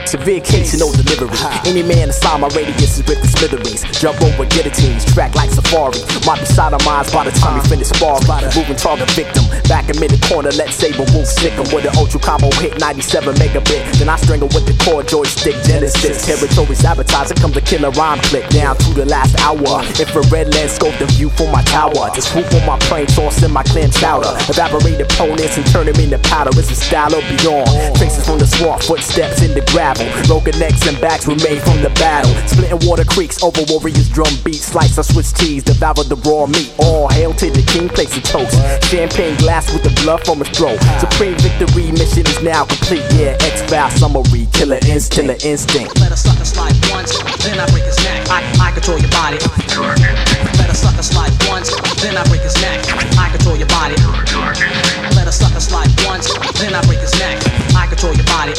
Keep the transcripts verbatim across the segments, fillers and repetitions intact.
severe case, you know delivery. Any man inside my radius is with the smithereens. Jump over guillotines, track like safari. Might be sodomized by the time we finish sparring. Moving target victim, back in mid corner, let's Saber Wolf sick him with an ultra combo hit ninety-seven megabit. Then I strangle with the core joystick Genesis. Territory sabotage, it comes a killer rhyme click. Down to the last hour, infrared lens scope the view from my tower. Just swoop on my plane, toss in my clam chowder. Evaporate opponents and turn them into powder. It's a style of beyond. Traces from the swamp, footsteps in the gravel. Broken necks and backs were made from the battle. Splitting water creeks over warriors drum beats. Slice of Swiss cheese, devour the raw meat. All hail to the king, place a toast. Champagne glass with the blood from his throat. Supreme victory mission is now complete. Yeah, X-File summary, killer instinct, killer instinct. Let a sucker slide once, then I break his neck. I, I control your body. Let a sucker slide once, then I break his neck. I control your body. Let a sucker slide once, then I break his neck. I control your body.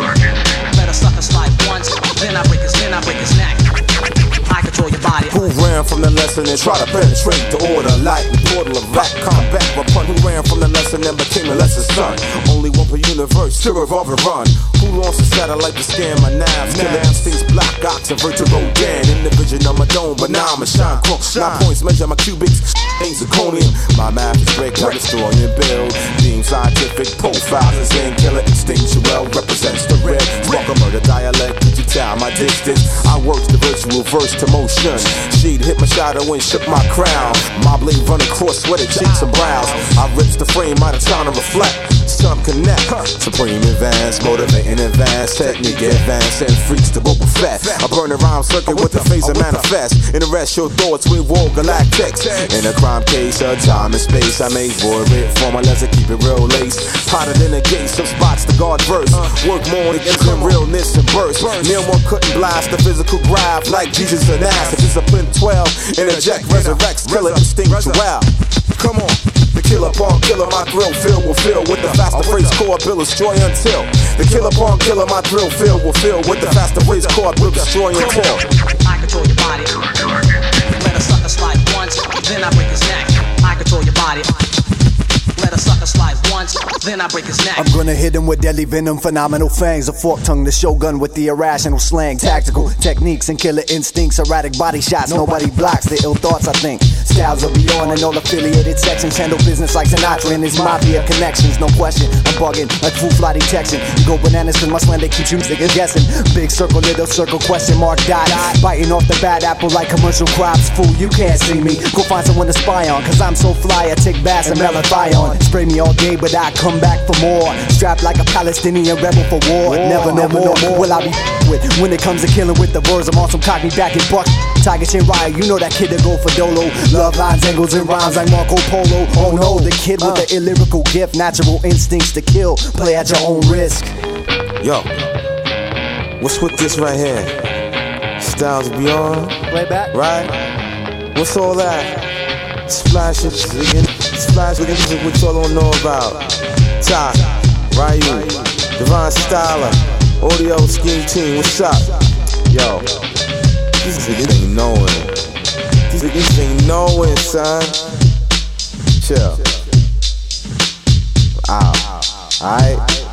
Let a sucker slide once, then I break his, then I break his neck. I control your body. Who ran from the lesson and tried to penetrate the order? Like the portal of rap combat. Upon who ran from the lesson and became the lesson's son. Only one per universe to revolve and run. Who launched a satellite to scan my knives? Killer instincts, black ox and vertigo Dan. In the vision of my dome, but now I'm a shine crook. Nine points measure my cubics, ain't zirconium. My math is great, I destroy and build. Deem scientific profiles is in killer instinctual. Represents the red. Walk a murder dialect, could you tell my distance? I worked the virtual verse to motion. She'd hit my shadow and shook my crown. My blade run across sweated cheeks and brows. I rips the frame out of time to reflect. Some connect. Supreme advance, motivating advance. Technique advance and freaks to Boba Fett. I burn a rhyme circuit with the phaser manifest. And arrest your thoughts with war galactics. In a crime case of time and space, I make void with formulas to keep it real lace. Hotter than a gate, some spots to guard verse. Work more to get some realness and burst. Near one couldn't blast the physical drive like Jesus and ass. Discipline twelve, interject, resurrects, killer instinctual. Come on, the killer pawn killer, my thrill filled will fill with the faster phrase core will destroy until. The killer pawn killer, my thrill filled will fill with the faster phrase core will destroy until. I control your body. Let a sucker slide once, then I break his neck. I control your body. Let a sucker slide once, then I break his neck. I'm gonna hit him with deadly venom, phenomenal fangs. A fork tongue, the shogun with the irrational slang. Tactical techniques and killer instincts. Erratic body shots, nobody blocks the ill thoughts, I think. Styles are beyond and all affiliated sections. Handle business like Sinatra and his mafia connections. No question, I'm bugging like full fly detection. You go bananas cause my slander keeps you niggas guessing. Big circle, little circle, question mark, dot. Biting off the bad apple like commercial crops. Fool, you can't see me. Go find someone to spy on, cause I'm so fly, I take baths and malathion. Spray me all day, but I come back for more. Strapped like a Palestinian rebel for war. Never, never, no more will I be with. When it comes to killing with the words, I'm on some cockney back and buck. Tiger Chin Riot, you know that kid that go for dolo. Love lines, angles, and rhymes like Marco Polo. Oh no, the kid with the illyrical gift. Natural instincts to kill. Play at your own risk. Yo, what's with this right here? Styles Beyond. Play back. Right? What's all that? Splash it, splash it, this is what y'all don't know about. Ty, Ryu, Divine Styler, Audio Scheme Team, what's up? Yo, these niggas ain't knowing. These niggas ain't knowing, son. Chill. Ow. Alright.